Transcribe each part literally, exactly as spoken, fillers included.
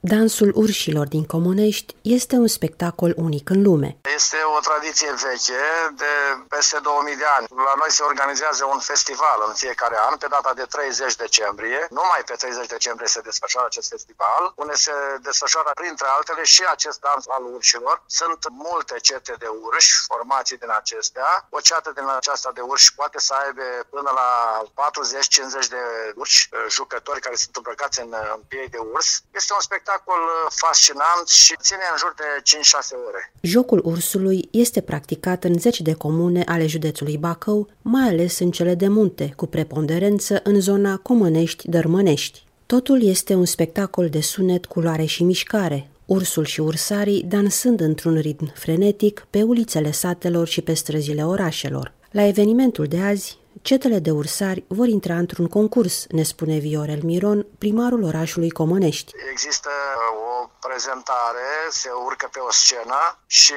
Dansul urșilor din Comănești este un spectacol unic în lume. Este o tradiție veche de peste două mii de ani. La noi se organizează un festival în fiecare an, pe data de treizeci decembrie. Numai pe treizeci decembrie se desfășoară acest festival, unde se desfășoară printre altele și acest dans al urșilor. Sunt multe cete de urși, formații din acestea. O ceată din aceasta de urși poate să aibă până la patruzeci cincizeci de urși, jucători care sunt îmbrăcați în, în piei de urs. Este un spectacol fascinant și ține în jur de cinci șase ore. Jocul ursului este practicat în zeci de comune ale județului Bacău, mai ales în cele de munte, cu preponderență în zona Comănești-Dărmănești. Totul este un spectacol de sunet, culoare și mișcare, ursul și ursarii dansând într-un ritm frenetic pe ulițele satelor și pe străzile orașelor. La evenimentul de azi, cetele de ursari vor intra într-un concurs, ne spune Viorel Miron, primarul orașului Comănești. Există o prezentare, se urcă pe o scenă și,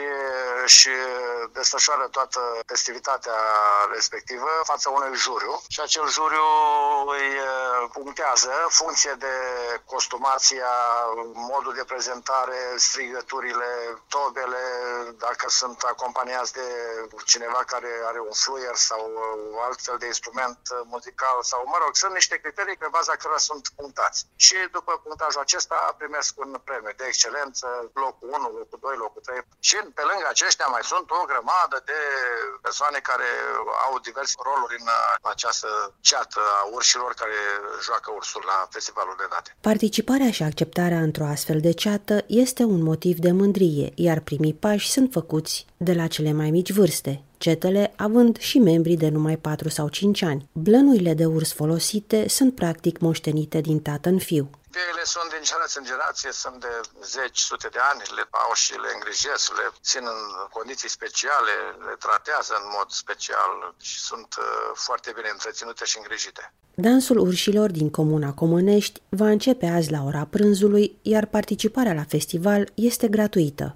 și desfășoară toată festivitatea respectivă față unui juriu și acel juriu îi punctează în funcție de costumația, modul de prezentare, strigăturile, tobele, dacă sunt acompaniați de cineva care are un fluier sau altfel de instrument muzical sau, mă rog, sunt niște criterii pe baza cărora sunt punctați. Și după punctajul acesta primesc un premiu de excelență, locul unu, locul doi, locul trei. Și pe lângă aceștia mai sunt o grămadă de persoane care au diverse roluri în această ceată a urșilor care joacă ursul la festivalul de date. Participarea și acceptarea într-o astfel de ceată este un motiv de mândrie, iar primii pași sunt făcuți de la cele mai mici vârste, cetele având și membri de numai patru sau cinci ani. Blănuile de urs folosite sunt practic moștenite din tată în fiu. Ele sunt din generație în generație, sunt de zeci, sute de ani, le au și le îngrijesc, le țin în condiții speciale, le tratează în mod special și sunt uh, foarte bine întreținute și îngrijite. Dansul urșilor din comuna Comănești va începe azi la ora prânzului, iar participarea la festival este gratuită.